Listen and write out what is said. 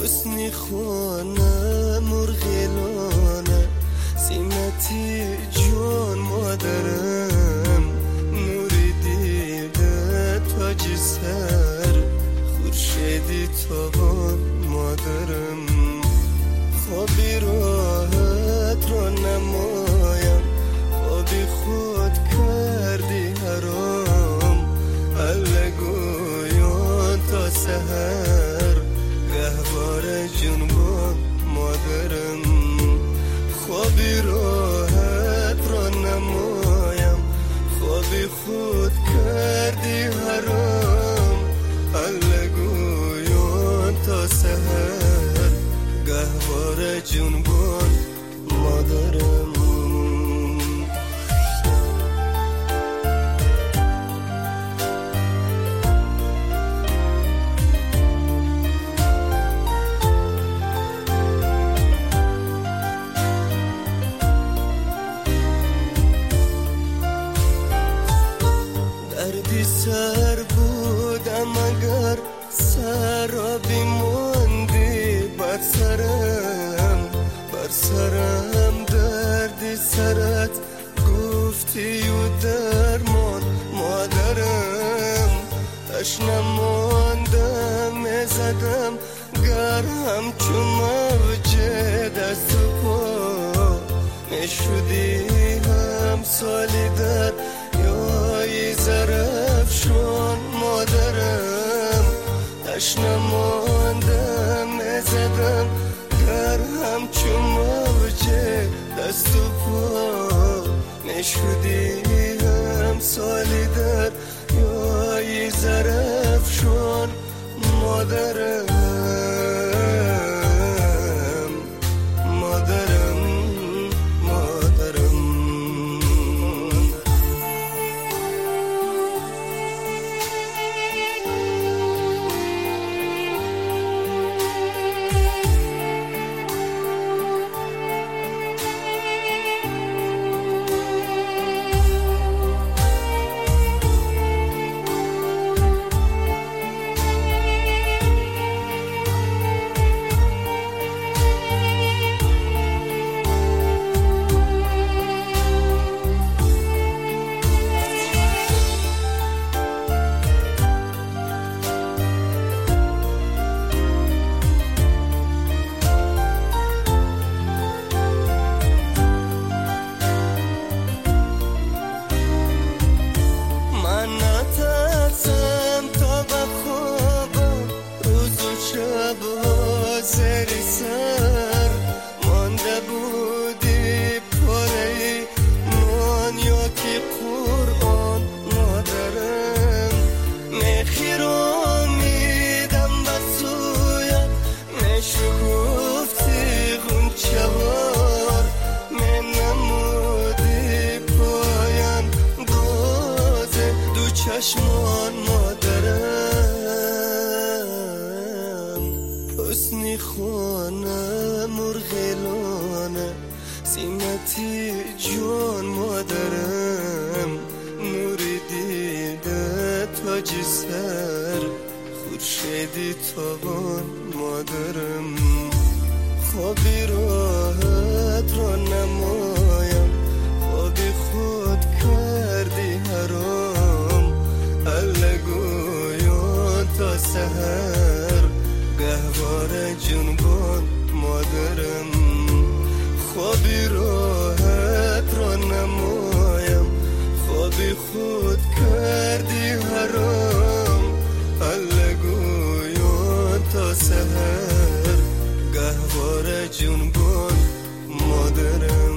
حسنی خانه مرغلانه زینتی جون مادرم نوری دیده تاج سر خورشیدی تابان مادرم خوابی راحت را نمایم خوابی خود کردی حرام الگویان تا سحر گهوار جنبان مادرم خوابی راحت را نمایم خوابی خود کردی حرام الگویان تا سحر گهوار جنبان مادرم دردی سر بودم اگر سرابی موندی بر سرم دردی سرت گفتی و درمان مادرم تشنه ماندم زدم گر همچون موج دست و پا نشدی همسالی در یای زرفشان مادرم تشنه ماندم زدم گر همچون موج دست و پا نشدی همسالی در یای زرفشان مادرم زری سر مانده بودی پاره نان یا که قرآن مادرم میخی رو میدم بسویت نشگفتی غنچوار من نمودی پایم گازه دو چشمان مادرم حسنی خانه مرغلانه زینتی جون مادرم نوری دیده تاج سر خورشیدی تابان مادرم خوابی راحت را نمایم خوابی خود کردی حرام الگویان تا سحر گهوار جنبان مادرم خوابی راحت را نمایم خوابی خود کردی حرام الگویان تا سحر گهوار جنبان مادرم